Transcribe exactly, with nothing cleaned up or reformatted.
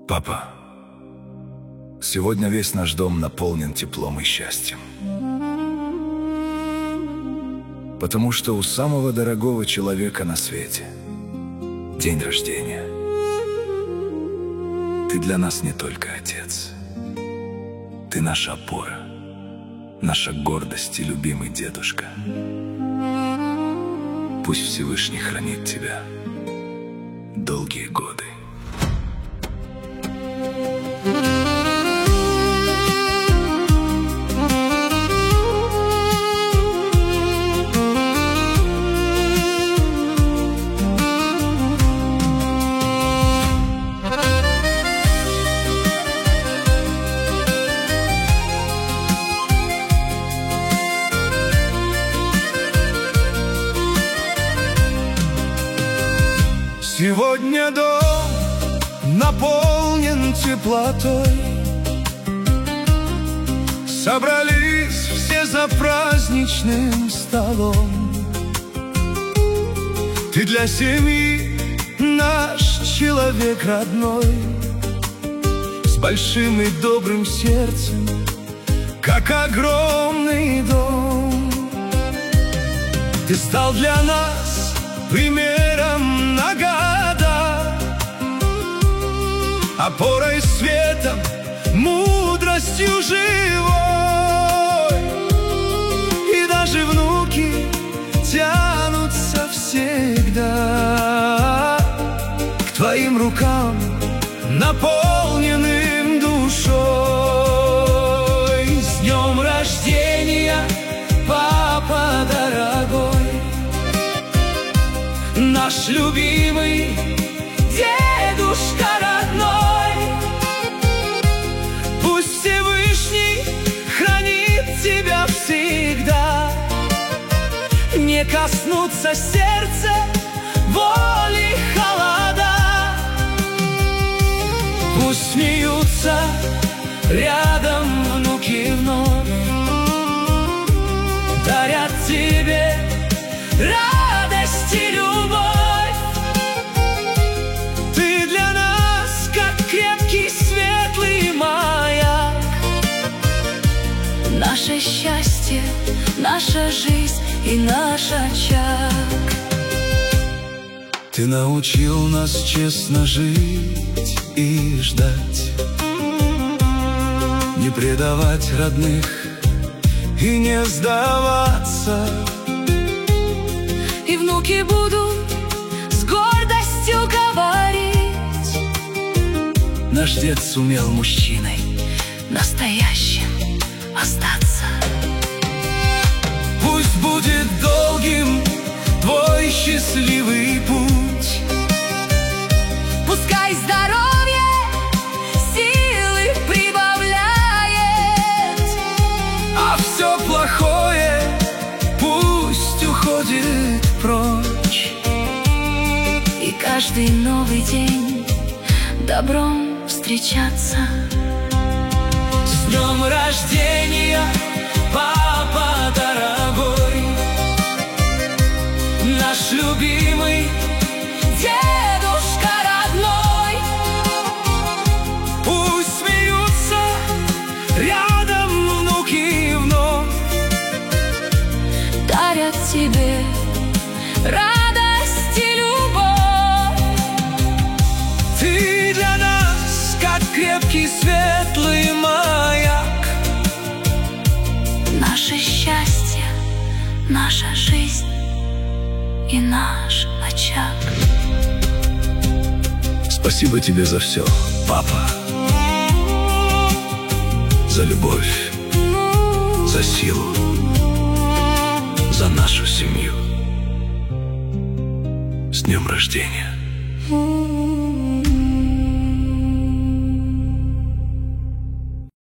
Папа, сегодня весь наш дом наполнен теплом и счастьем. Потому что у самого дорогого человека на свете день рождения. Ты для нас не только отец. Ты наша опора, наша гордость и любимый дедушка. Пусть Всевышний хранит тебя долгие годы. Сегодня дом наполнен теплотой. Собрались все за праздничным столом. Ты для семьи наш человек родной, с большим и добрым сердцем, как огромный дом. Ты стал для нас примером на года, опорой, светом, мудростью живой. И даже внуки тянутся всегда к твоим рукам, наполненным душой. С днем рождения, папа дорогой, наш любимый дедушка родной. Пусть Всевышний хранит тебя всегда, не коснутся сердца боли, холода. Пусть смеются рядом внуки вновь, дарят тебе радость и любовь. Ты для нас как крепкий светлый маяк, наше счастье, наша жизнь и наш очаг. Ты научил нас честно жить и ждать, не предавать родных и не сдаваться. И внуки будут с гордостью говорить: наш дед сумел мужчиной настоящим остаться. Пусть будет долгим твой счастливый путь, пускай здоровье силы прибавляет, а все плохое пусть уходит прочь. И каждый новый день добром встречаться. С днем рождения, папа дорогой, наш любимый дедушка родной. Пусть смеются рядом внуки вновь, дарят тебе радость и любовь. ты для нас как крепкий светлый маяк, наше счастье, наша жизнь и наш очаг. Спасибо тебе за все, папа. За любовь, за силу, за нашу семью. С днем рождения!